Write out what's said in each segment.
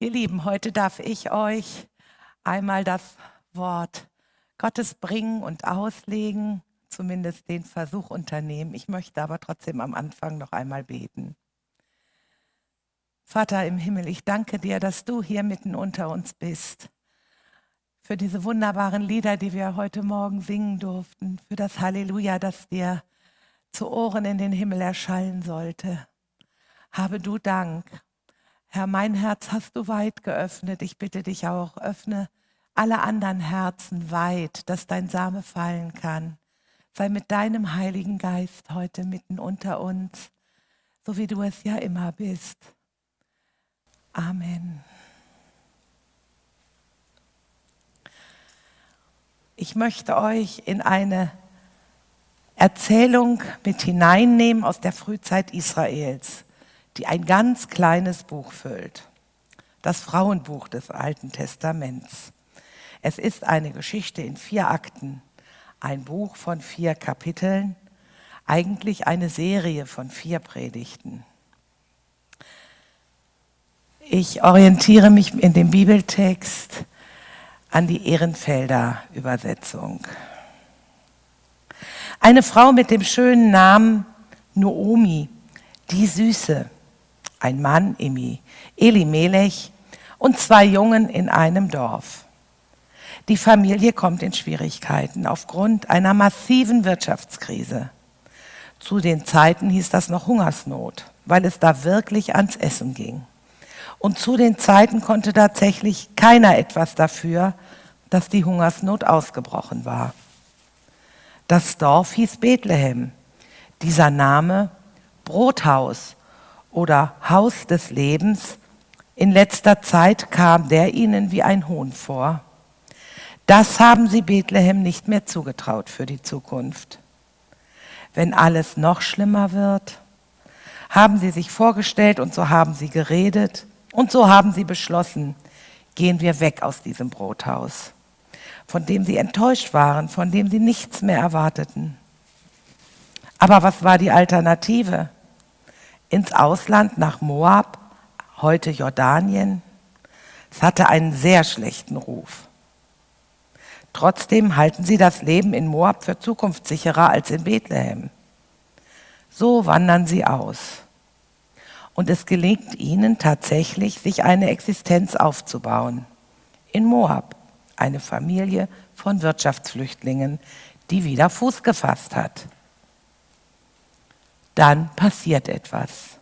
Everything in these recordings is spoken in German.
Ihr Lieben, heute darf ich euch einmal das Wort Gottes bringen und auslegen, zumindest den Versuch unternehmen. Ich möchte aber trotzdem am Anfang noch einmal beten. Vater im Himmel, ich danke dir, dass du hier mitten unter uns bist. Für diese wunderbaren Lieder, die wir heute Morgen singen durften. Für das Halleluja, das dir zu Ohren in den Himmel erschallen sollte. Habe du Dank. Herr, mein Herz hast du weit geöffnet. Ich bitte dich auch, öffne alle anderen Herzen weit, dass dein Same fallen kann. Sei mit deinem Heiligen Geist heute mitten unter uns, so wie du es ja immer bist. Amen. Ich möchte euch in eine Erzählung mit hineinnehmen aus der Frühzeit Israels, die ein ganz kleines Buch füllt. Das Frauenbuch des Alten Testaments. Es ist eine Geschichte in 4 Akten, ein Buch von 4 Kapiteln, eigentlich eine Serie von 4 Predigten. Ich orientiere mich in dem Bibeltext an die Ehrenfelder Übersetzung. Eine Frau mit dem schönen Namen Noomi, die Süße, ein Mann, Elimelech, und 2 Jungen in einem Dorf. Die Familie kommt in Schwierigkeiten aufgrund einer massiven Wirtschaftskrise. Zu den Zeiten hieß das noch Hungersnot, weil es da wirklich ans Essen ging. Und zu den Zeiten konnte tatsächlich keiner etwas dafür, dass die Hungersnot ausgebrochen war. Das Dorf hieß Bethlehem. Dieser Name Brothaus oder Haus des Lebens, in letzter Zeit kam der ihnen wie ein Hohn vor. Das haben sie Bethlehem nicht mehr zugetraut für die Zukunft. Wenn alles noch schlimmer wird, haben sie sich vorgestellt und so haben sie geredet und so haben sie beschlossen, gehen wir weg aus diesem Brothaus, von dem sie enttäuscht waren, von dem sie nichts mehr erwarteten. Aber was war die Alternative? Ins Ausland nach Moab, heute Jordanien? Es hatte einen sehr schlechten Ruf. Trotzdem halten sie das Leben in Moab für zukunftssicherer als in Bethlehem. So wandern sie aus. Und es gelingt ihnen tatsächlich, sich eine Existenz aufzubauen. In Moab, eine Familie von Wirtschaftsflüchtlingen, die wieder Fuß gefasst hat. Dann passiert etwas.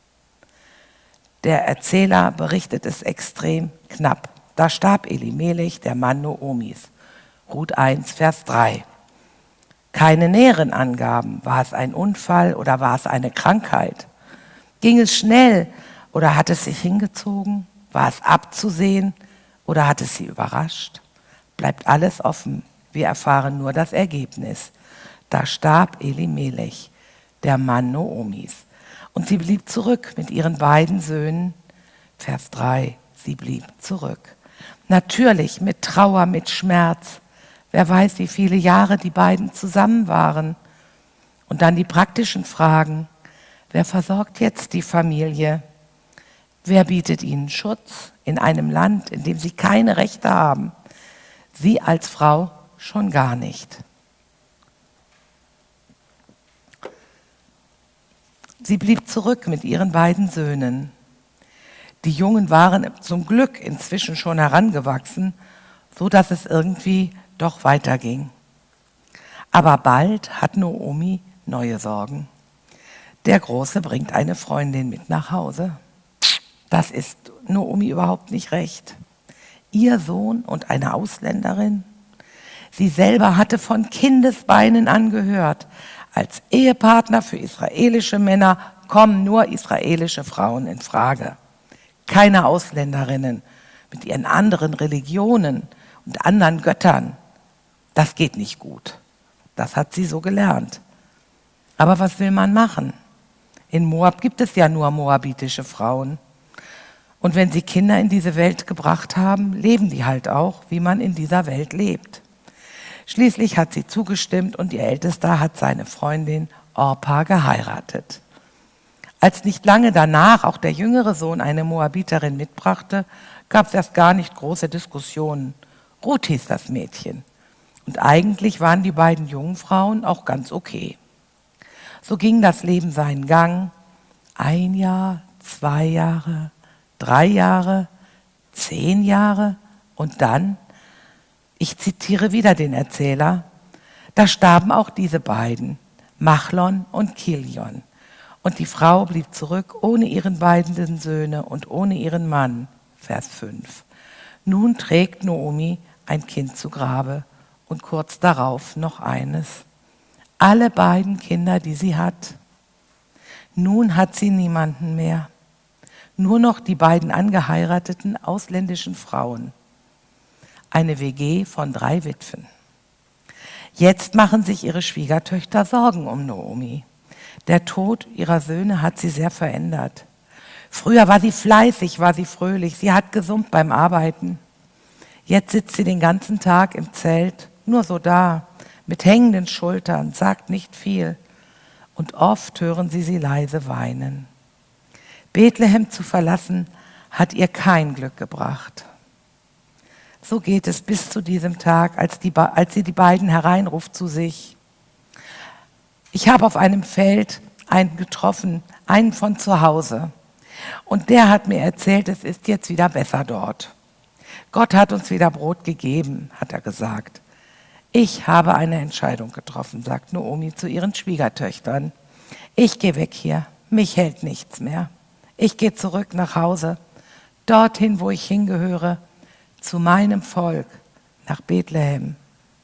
Der Erzähler berichtet es extrem knapp. Da starb Elimelech, der Mann Noomis. Ruth 1, Vers 3. Keine näheren Angaben. War es ein Unfall oder war es eine Krankheit? Ging es schnell oder hat es sich hingezogen? War es abzusehen oder hat es sie überrascht? Bleibt alles offen. Wir erfahren nur das Ergebnis. Da starb Elimelech, der Mann Noomis. Und sie blieb zurück mit ihren beiden Söhnen. Vers 3, sie blieb zurück. Natürlich mit Trauer, mit Schmerz. Wer weiß, wie viele Jahre die beiden zusammen waren. Und dann die praktischen Fragen. Wer versorgt jetzt die Familie? Wer bietet ihnen Schutz in einem Land, in dem sie keine Rechte haben? Sie als Frau schon gar nicht. Sie blieb zurück mit ihren beiden Söhnen. Die Jungen waren zum Glück inzwischen schon herangewachsen, so dass es irgendwie doch weiterging. Aber bald hat Noomi neue Sorgen. Der Große bringt eine Freundin mit nach Hause. Das ist Noomi überhaupt nicht recht. Ihr Sohn und eine Ausländerin. Sie selber hatte von Kindesbeinen an gehört, als Ehepartner für israelische Männer kommen nur israelische Frauen in Frage. Keine Ausländerinnen mit ihren anderen Religionen und anderen Göttern. Das geht nicht gut. Das hat sie so gelernt. Aber was will man machen? In Moab gibt es ja nur moabitische Frauen. Und wenn sie Kinder in diese Welt gebracht haben, leben die halt auch, wie man in dieser Welt lebt. Schließlich hat sie zugestimmt und ihr Ältester hat seine Freundin Orpa geheiratet. Als nicht lange danach auch der jüngere Sohn eine Moabiterin mitbrachte, gab es erst gar nicht große Diskussionen. Ruth hieß das Mädchen. Und eigentlich waren die beiden jungen Frauen auch ganz okay. So ging das Leben seinen Gang. 1 Jahr, 2 Jahre, 3 Jahre, 10 Jahre und dann, ich zitiere wieder den Erzähler, da starben auch diese beiden, Machlon und Kilion. Und die Frau blieb zurück ohne ihren beiden Söhne und ohne ihren Mann. Vers 5. Nun trägt Noomi ein Kind zu Grabe und kurz darauf noch eines. Alle beiden Kinder, die sie hat. Nun hat sie niemanden mehr. Nur noch die beiden angeheirateten ausländischen Frauen. Eine WG von 3 Witwen. Jetzt machen sich ihre Schwiegertöchter Sorgen um Noomi. Der Tod ihrer Söhne hat sie sehr verändert. Früher war sie fleißig, war sie fröhlich, sie hat gesummt beim Arbeiten. Jetzt sitzt sie den ganzen Tag im Zelt, nur so da, mit hängenden Schultern, sagt nicht viel. Und oft hören sie leise weinen. Bethlehem zu verlassen, hat ihr kein Glück gebracht. So geht es bis zu diesem Tag, als sie die beiden hereinruft zu sich. Ich habe auf einem Feld einen getroffen, einen von zu Hause. Und der hat mir erzählt, es ist jetzt wieder besser dort. Gott hat uns wieder Brot gegeben, hat er gesagt. Ich habe eine Entscheidung getroffen, sagt Noomi zu ihren Schwiegertöchtern. Ich gehe weg hier, mich hält nichts mehr. Ich gehe zurück nach Hause, dorthin, wo ich hingehöre, zu meinem Volk, nach Bethlehem.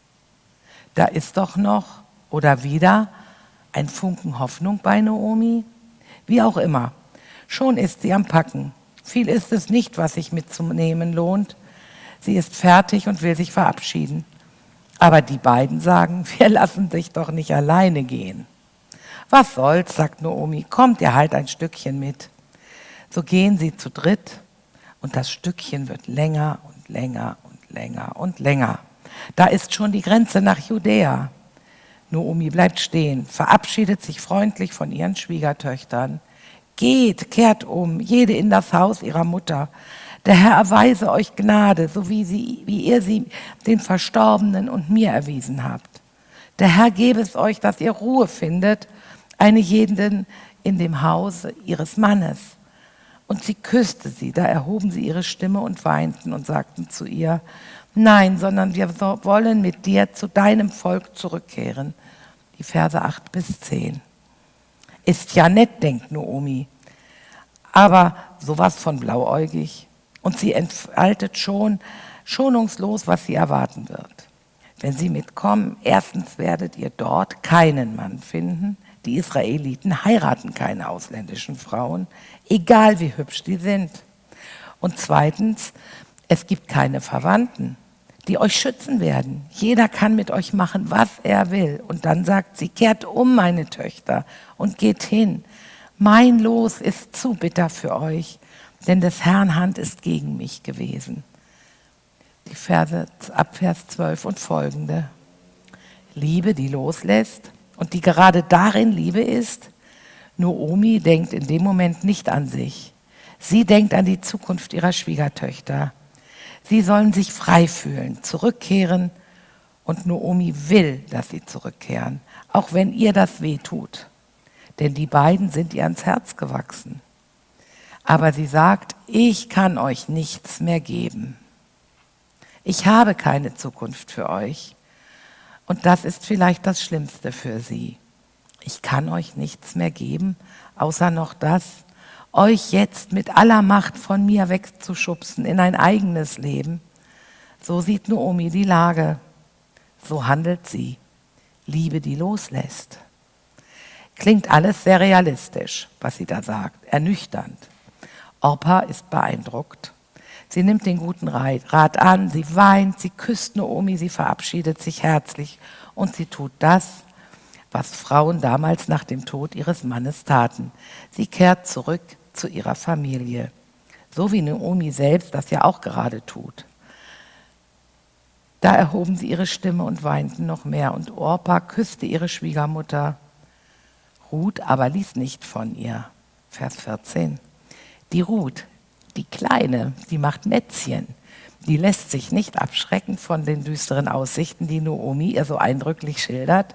Da ist doch noch oder wieder ein Funken Hoffnung bei Noomi? Wie auch immer, schon ist sie am Packen. Viel ist es nicht, was sich mitzunehmen lohnt. Sie ist fertig und will sich verabschieden. Aber die beiden sagen, wir lassen dich doch nicht alleine gehen. Was soll's, sagt Noomi, kommt ihr halt ein Stückchen mit. So gehen sie zu dritt und das Stückchen wird länger und länger und länger und länger. Da ist schon die Grenze nach Judäa. Noomi bleibt stehen, verabschiedet sich freundlich von ihren Schwiegertöchtern. Geht, kehrt um, jede in das Haus ihrer Mutter. Der Herr erweise euch Gnade, so wie ihr sie den Verstorbenen und mir erwiesen habt. Der Herr gebe es euch, dass ihr Ruhe findet, eine jeden in dem Hause ihres Mannes. Und sie küsste sie, da erhoben sie ihre Stimme und weinten und sagten zu ihr, nein, sondern wir wollen mit dir zu deinem Volk zurückkehren. Die Verse 8 bis 10. Ist ja nett, denkt Noomi, aber sowas von blauäugig. Und sie entfaltet schon schonungslos, was sie erwarten wird. Wenn sie mitkommen, erstens werdet ihr dort keinen Mann finden. Die Israeliten heiraten keine ausländischen Frauen, egal wie hübsch die sind. Und zweitens, es gibt keine Verwandten, die euch schützen werden. Jeder kann mit euch machen, was er will. Und dann sagt sie, kehrt um, meine Töchter, und geht hin. Mein Los ist zu bitter für euch, denn des Herrn Hand ist gegen mich gewesen. Die Verse ab Vers 12 und folgende. Liebe, die loslässt und die gerade darin Liebe ist. Noomi denkt in dem Moment nicht an sich. Sie denkt an die Zukunft ihrer Schwiegertöchter. Sie sollen sich frei fühlen, zurückkehren und Noomi will, dass sie zurückkehren, auch wenn ihr das weh tut. Denn die beiden sind ihr ans Herz gewachsen. Aber sie sagt, ich kann euch nichts mehr geben. Ich habe keine Zukunft für euch. Und das ist vielleicht das Schlimmste für sie. Ich kann euch nichts mehr geben, außer noch das, euch jetzt mit aller Macht von mir wegzuschubsen in ein eigenes Leben. So sieht Noomi die Lage. So handelt sie. Liebe, die loslässt. Klingt alles sehr realistisch, was sie da sagt, ernüchternd. Orpa ist beeindruckt. Sie nimmt den guten Rat an, sie weint, sie küsst Noomi, sie verabschiedet sich herzlich und sie tut das, was Frauen damals nach dem Tod ihres Mannes taten. Sie kehrt zurück zu ihrer Familie, so wie Noomi selbst das ja auch gerade tut. Da erhoben sie ihre Stimme und weinten noch mehr und Orpa küsste ihre Schwiegermutter. Ruth aber ließ nicht von ihr. Vers 14. Die Ruth, Die Kleine, die macht Mätzchen. Die lässt sich nicht abschrecken von den düsteren Aussichten, die Naomi ihr so eindrücklich schildert.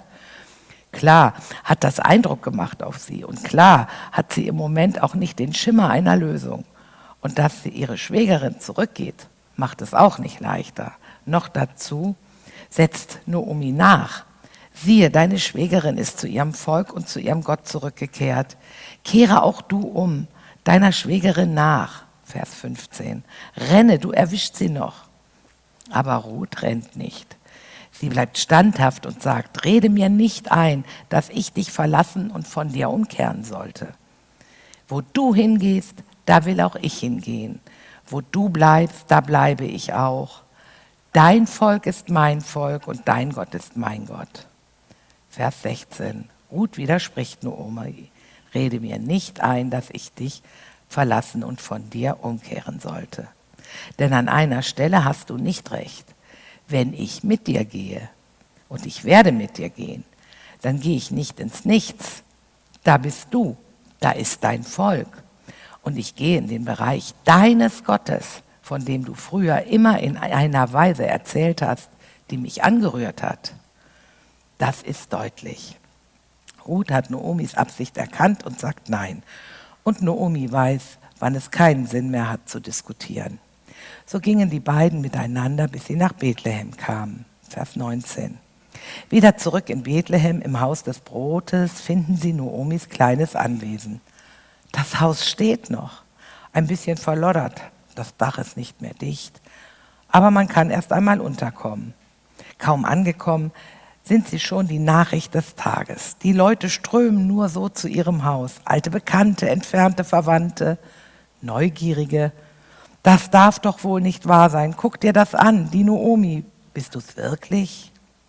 Klar hat das Eindruck gemacht auf sie und klar hat sie im Moment auch nicht den Schimmer einer Lösung. Und dass sie ihre Schwägerin zurückgeht, macht es auch nicht leichter. Noch dazu setzt Naomi nach. Siehe, deine Schwägerin ist zu ihrem Volk und zu ihrem Gott zurückgekehrt. Kehre auch du um, deiner Schwägerin nach. Vers 15. Renne, du erwischt sie noch. Aber Ruth rennt nicht. Sie bleibt standhaft und sagt, rede mir nicht ein, dass ich dich verlassen und von dir umkehren sollte. Wo du hingehst, da will auch ich hingehen. Wo du bleibst, da bleibe ich auch. Dein Volk ist mein Volk und dein Gott ist mein Gott. Vers 16. Ruth widerspricht Naomi. Rede mir nicht ein, dass ich dich verlassen und von dir umkehren sollte. Denn an einer Stelle hast du nicht recht. Wenn ich mit dir gehe, und ich werde mit dir gehen, dann gehe ich nicht ins Nichts. Da bist du, da ist dein Volk. Und ich gehe in den Bereich deines Gottes, von dem du früher immer in einer Weise erzählt hast, die mich angerührt hat. Das ist deutlich. Ruth hat Naomis Absicht erkannt und sagt nein. Und Naomi weiß, wann es keinen Sinn mehr hat zu diskutieren. So gingen die beiden miteinander, bis sie nach Bethlehem kamen. Vers 19. Wieder zurück in Bethlehem, im Haus des Brotes, finden sie Naomis kleines Anwesen. Das Haus steht noch, ein bisschen verloddert, das Dach ist nicht mehr dicht, aber man kann erst einmal unterkommen. Kaum angekommen, sind sie schon die Nachricht des Tages. Die Leute strömen nur so zu ihrem Haus. Alte Bekannte, entfernte Verwandte, Neugierige. Das darf doch wohl nicht wahr sein. Guck dir das an, die Naomi. Bist du's wirklich?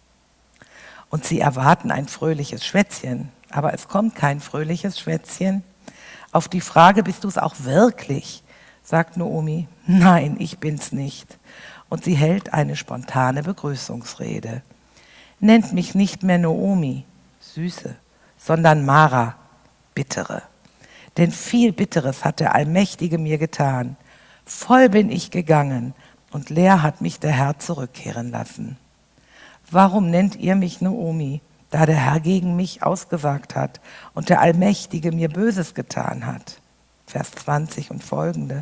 Und sie erwarten ein fröhliches Schwätzchen. Aber es kommt kein fröhliches Schwätzchen. Auf die Frage, bist du's auch wirklich? Sagt Naomi, nein, ich bin's nicht. Und sie hält eine spontane Begrüßungsrede. Nennt mich nicht mehr Naomi, Süße, sondern Mara, Bittere. Denn viel Bitteres hat der Allmächtige mir getan. Voll bin ich gegangen und leer hat mich der Herr zurückkehren lassen. Warum nennt ihr mich Naomi, da der Herr gegen mich ausgesagt hat und der Allmächtige mir Böses getan hat? Vers 20 und folgende.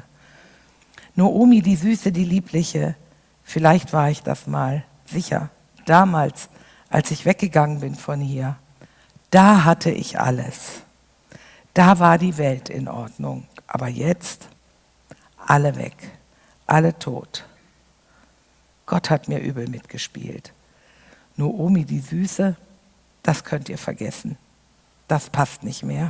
Naomi, die Süße, die Liebliche, vielleicht war ich das mal, sicher, damals, als ich weggegangen bin von hier, da hatte ich alles. Da war die Welt in Ordnung. Aber jetzt, alle weg, alle tot. Gott hat mir übel mitgespielt. Naomi, die Süße, das könnt ihr vergessen. Das passt nicht mehr.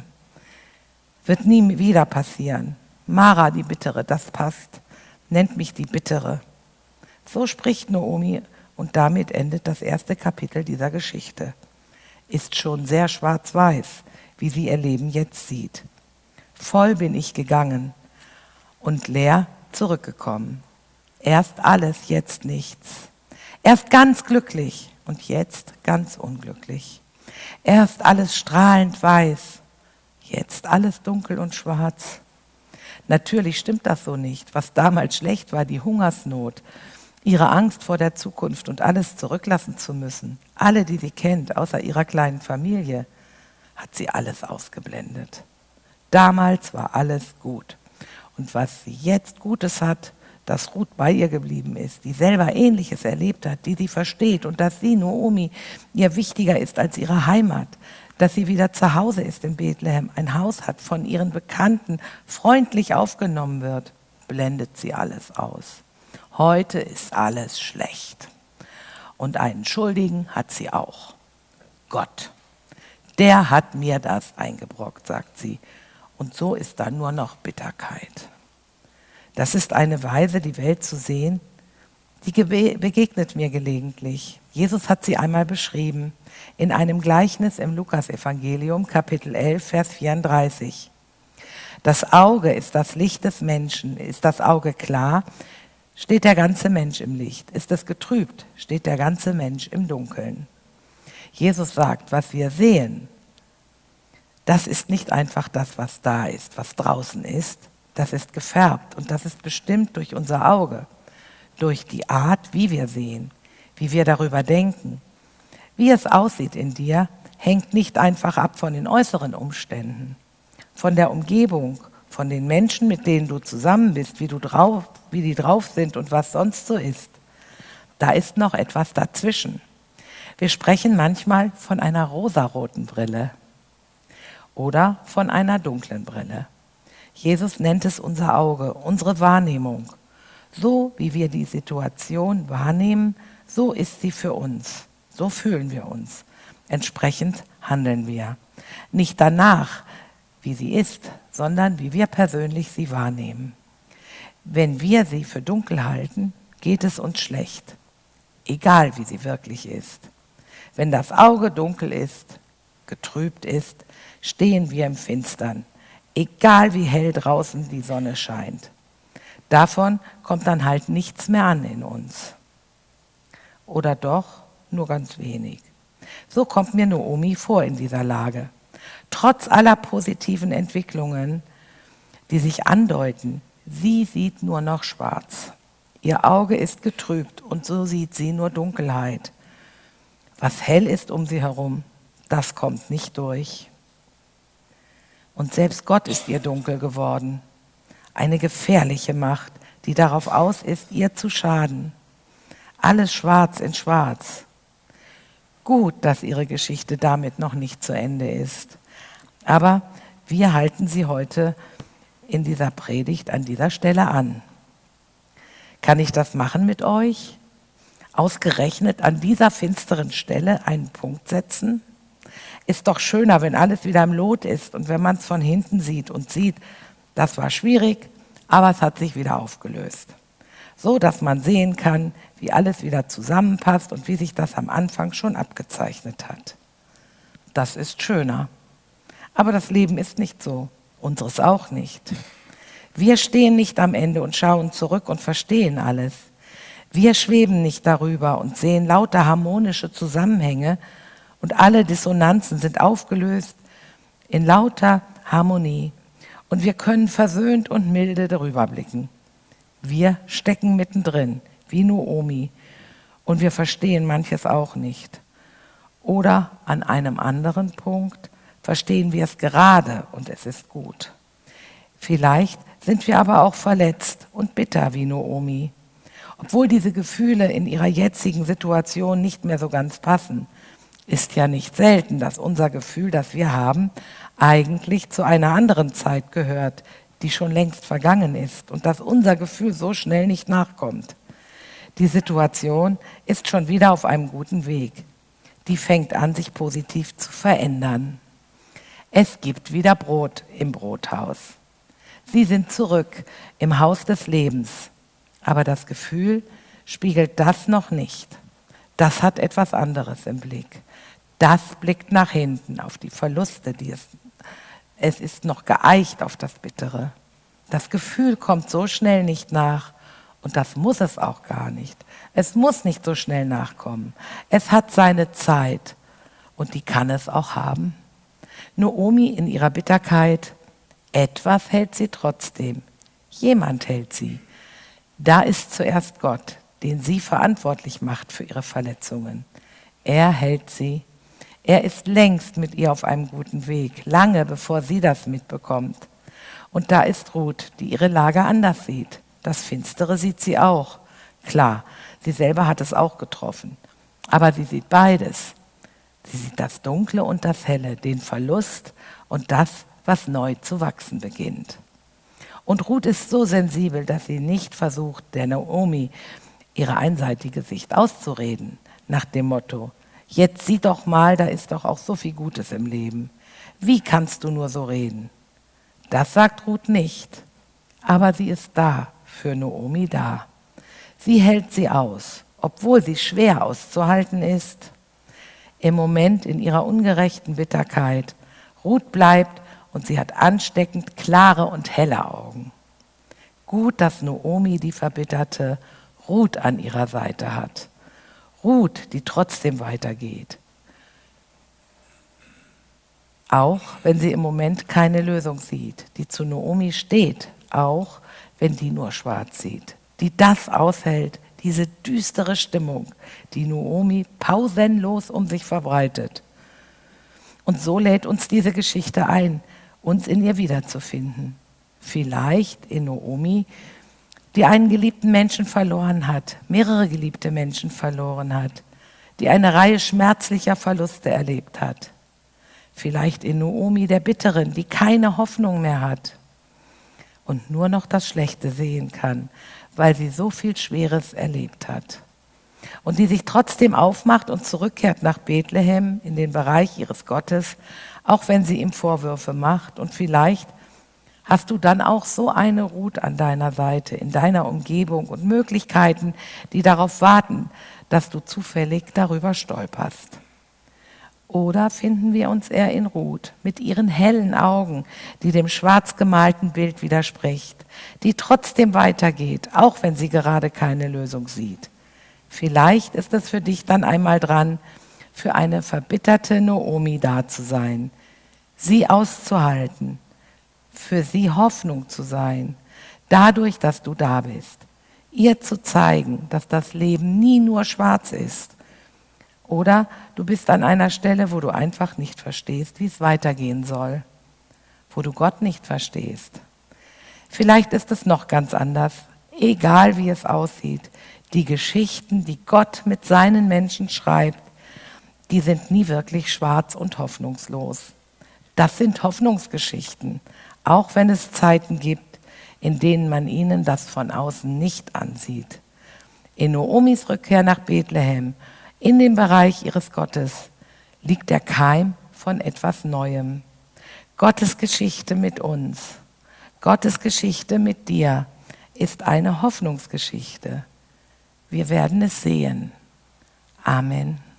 Wird nie wieder passieren. Mara, die Bittere, das passt. Nennt mich die Bittere. So spricht Naomi. Und damit endet das erste Kapitel dieser Geschichte. Ist schon sehr schwarz-weiß, wie sie ihr Leben jetzt sieht. Voll bin ich gegangen und leer zurückgekommen. Erst alles, jetzt nichts. Erst ganz glücklich und jetzt ganz unglücklich. Erst alles strahlend weiß, jetzt alles dunkel und schwarz. Natürlich stimmt das so nicht. Was damals schlecht war, die Hungersnot, ihre Angst vor der Zukunft und alles zurücklassen zu müssen. Alle, die sie kennt, außer ihrer kleinen Familie, hat sie alles ausgeblendet. Damals war alles gut. Und was sie jetzt Gutes hat, dass Ruth bei ihr geblieben ist, die selber Ähnliches erlebt hat, die sie versteht und dass sie, Naomi, ihr wichtiger ist als ihre Heimat, dass sie wieder zu Hause ist in Bethlehem, ein Haus hat, von ihren Bekannten freundlich aufgenommen wird, blendet sie alles aus. Heute ist alles schlecht. Und einen Schuldigen hat sie auch. Gott. Der hat mir das eingebrockt, sagt sie. Und so ist da nur noch Bitterkeit. Das ist eine Weise, die Welt zu sehen, die begegnet mir gelegentlich. Jesus hat sie einmal beschrieben in einem Gleichnis im Lukasevangelium, Kapitel 11, Vers 34. Das Auge ist das Licht des Menschen. Ist das Auge klar, steht der ganze Mensch im Licht. Ist es getrübt, steht der ganze Mensch im Dunkeln. Jesus sagt, was wir sehen, das ist nicht einfach das, was da ist, was draußen ist. Das ist gefärbt und das ist bestimmt durch unser Auge, durch die Art, wie wir sehen, wie wir darüber denken. Wie es aussieht in dir, hängt nicht einfach ab von den äußeren Umständen, von der Umgebung, von den Menschen, mit denen du zusammen bist, wie die drauf sind und was sonst so ist. Da ist noch etwas dazwischen. Wir sprechen manchmal von einer rosaroten Brille oder von einer dunklen Brille. Jesus nennt es unser Auge, unsere Wahrnehmung. So wie wir die Situation wahrnehmen, so ist sie für uns. So fühlen wir uns. Entsprechend handeln wir. Nicht danach, wie sie ist, sondern wie wir persönlich sie wahrnehmen. Wenn wir sie für dunkel halten, geht es uns schlecht. Egal, wie sie wirklich ist. Wenn das Auge dunkel ist, getrübt ist, stehen wir im Finstern. Egal, wie hell draußen die Sonne scheint. Davon kommt dann halt nichts mehr an in uns. Oder doch nur ganz wenig. So kommt mir Naomi vor in dieser Lage. Trotz aller positiven Entwicklungen, die sich andeuten, sie sieht nur noch schwarz. Ihr Auge ist getrübt und so sieht sie nur Dunkelheit. Was hell ist um sie herum, das kommt nicht durch. Und selbst Gott ist ihr dunkel geworden. Eine gefährliche Macht, die darauf aus ist, ihr zu schaden. Alles schwarz in schwarz. Gut, dass ihre Geschichte damit noch nicht zu Ende ist. Aber wir halten sie heute in dieser Predigt an dieser Stelle an. Kann ich das machen mit euch? Ausgerechnet an dieser finsteren Stelle einen Punkt setzen? Ist doch schöner, wenn alles wieder im Lot ist und wenn man es von hinten sieht und sieht, das war schwierig, aber es hat sich wieder aufgelöst. So, dass man sehen kann, wie alles wieder zusammenpasst und wie sich das am Anfang schon abgezeichnet hat. Das ist schöner. Aber das Leben ist nicht so, unseres auch nicht. Wir stehen nicht am Ende und schauen zurück und verstehen alles. Wir schweben nicht darüber und sehen lauter harmonische Zusammenhänge und alle Dissonanzen sind aufgelöst in lauter Harmonie. Und wir können versöhnt und milde darüber blicken. Wir stecken mittendrin, wie Naomi, und wir verstehen manches auch nicht. Oder an einem anderen Punkt verstehen wir es gerade und es ist gut. Vielleicht sind wir aber auch verletzt und bitter wie Naomi. Obwohl diese Gefühle in ihrer jetzigen Situation nicht mehr so ganz passen, ist ja nicht selten, dass unser Gefühl, das wir haben, eigentlich zu einer anderen Zeit gehört, die schon längst vergangen ist und dass unser Gefühl so schnell nicht nachkommt. Die Situation ist schon wieder auf einem guten Weg. Die fängt an, sich positiv zu verändern. Es gibt wieder Brot im Brothaus. Sie sind zurück im Haus des Lebens. Aber das Gefühl spiegelt das noch nicht. Das hat etwas anderes im Blick. Das blickt nach hinten auf die Verluste, die es ist noch geeicht auf das Bittere. Das Gefühl kommt so schnell nicht nach und das muss es auch gar nicht. Es muss nicht so schnell nachkommen. Es hat seine Zeit und die kann es auch haben. Naomi in ihrer Bitterkeit, etwas hält sie trotzdem. Jemand hält sie. Da ist zuerst Gott, den sie verantwortlich macht für ihre Verletzungen. Er hält sie. Er ist längst mit ihr auf einem guten Weg, lange bevor sie das mitbekommt. Und da ist Ruth, die ihre Lage anders sieht. Das Finstere sieht sie auch. Klar, sie selber hat es auch getroffen. Aber sie sieht beides. Sie sieht das Dunkle und das Helle, den Verlust und das, was neu zu wachsen beginnt. Und Ruth ist so sensibel, dass sie nicht versucht, der Naomi ihre einseitige Sicht auszureden, nach dem Motto, jetzt sieh doch mal, da ist doch auch so viel Gutes im Leben. Wie kannst du nur so reden? Das sagt Ruth nicht, aber sie ist da, für Naomi da. Sie hält sie aus, obwohl sie schwer auszuhalten ist. Im Moment in ihrer ungerechten Bitterkeit. Ruth bleibt und sie hat ansteckend klare und helle Augen. Gut, dass Naomi, die Verbitterte, Ruth an ihrer Seite hat. Ruth, die trotzdem weitergeht. Auch wenn sie im Moment keine Lösung sieht, die zu Naomi steht, auch wenn die nur schwarz sieht, die das aushält, diese düstere Stimmung, die Naomi pausenlos um sich verbreitet. Und so lädt uns diese Geschichte ein, uns in ihr wiederzufinden. Vielleicht in Naomi, die einen geliebten Menschen verloren hat, mehrere geliebte Menschen verloren hat, die eine Reihe schmerzlicher Verluste erlebt hat. Vielleicht in Naomi, der Bitteren, die keine Hoffnung mehr hat und nur noch das Schlechte sehen kann, weil sie so viel Schweres erlebt hat. Und die sich trotzdem aufmacht und zurückkehrt nach Bethlehem in den Bereich ihres Gottes, auch wenn sie ihm Vorwürfe macht. Und vielleicht hast du dann auch so eine Ruth an deiner Seite, in deiner Umgebung und Möglichkeiten, die darauf warten, dass du zufällig darüber stolperst. Oder finden wir uns eher in Ruth mit ihren hellen Augen, die dem schwarz gemalten Bild widerspricht, die trotzdem weitergeht, auch wenn sie gerade keine Lösung sieht. Vielleicht ist es für dich dann einmal dran, für eine verbitterte Naomi da zu sein, sie auszuhalten, für sie Hoffnung zu sein, dadurch, dass du da bist, ihr zu zeigen, dass das Leben nie nur schwarz ist. Oder du bist an einer Stelle, wo du einfach nicht verstehst, wie es weitergehen soll, wo du Gott nicht verstehst. Vielleicht ist es noch ganz anders, egal wie es aussieht. Die Geschichten, die Gott mit seinen Menschen schreibt, die sind nie wirklich schwarz und hoffnungslos. Das sind Hoffnungsgeschichten, auch wenn es Zeiten gibt, in denen man ihnen das von außen nicht ansieht. In Naomis Rückkehr nach Bethlehem, in dem Bereich ihres Gottes, liegt der Keim von etwas Neuem. Gottes Geschichte mit uns, Gottes Geschichte mit dir ist eine Hoffnungsgeschichte. Wir werden es sehen. Amen.